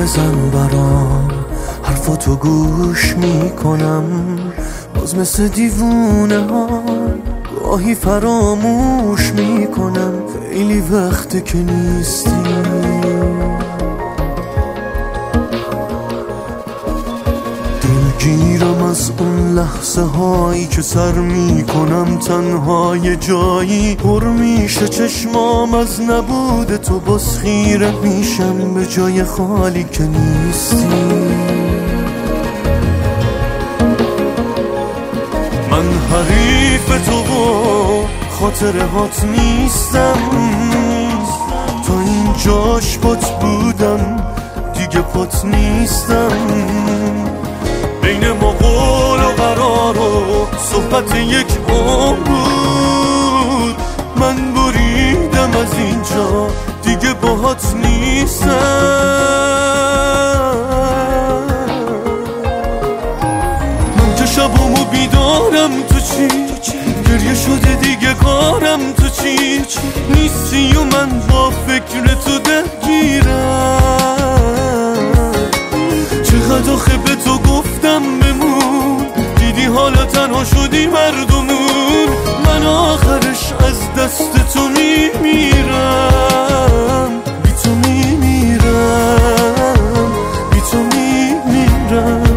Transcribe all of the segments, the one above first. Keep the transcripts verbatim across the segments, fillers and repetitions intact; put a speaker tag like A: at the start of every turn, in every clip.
A: بزن برام، حرفاتو گوش میکنم، باز مثل دیوونه ها گاهی فراموش میکنم. خیلی وقته که نیستی، دلگیرم از اون لحظه هایی که سر میکنم تنها یه جایی، پر میشه چشمام از نبود تو، باز خیره میشم به جای خالی که نیستی. من حریف تو و خاطرهات نیستم، تا اینجاش پات بودم دیگه پات نیستم. بین ما قول و قرار و صحبت یک عمر بود، من بریدم از اینجا دیگه باهات نیستم. من که شبامو بیدارم تو چی، گریه شده دیگه کارم تو چی، نیستی و من با فکر تو درگیرم. چقدر آخه به تو گفتم بمون، دیدی حالا تنها شدی مردمون. من آخرش از دست تو میمیرم، بی تو میمیرم، بی تو میمیرم.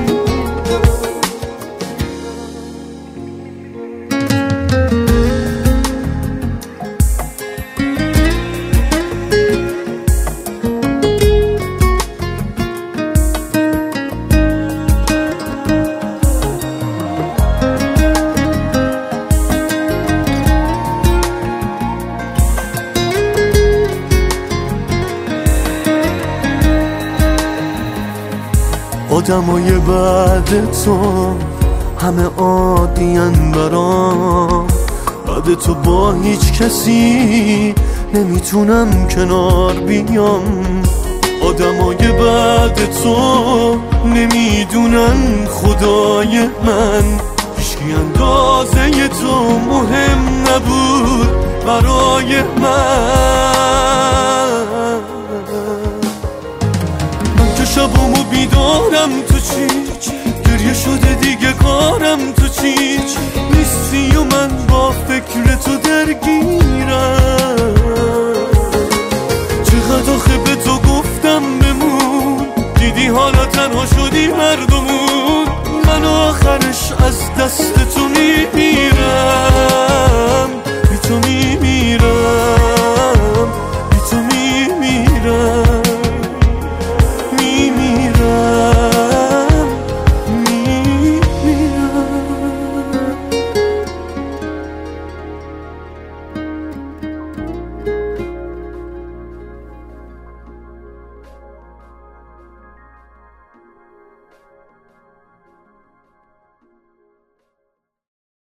A: آدمای بعد تو همه عادین برام، بعد تو با هیچ کسی نمیتونم کنار بیام. آدمای بعد تو نمیدونن خدای من، هیچکی اندازه تو مهم نبود برای من. من که شبامو بیدارم تو چی، گریه شده دیگه کارم تو چی، نیستی و من با فکر تو درگیرم. چقدر آخه به تو گفتم بمون، دیدی حالا تنها شدی مردمون. من آخرش از دست تو میمیرم، بی تو میمیرم.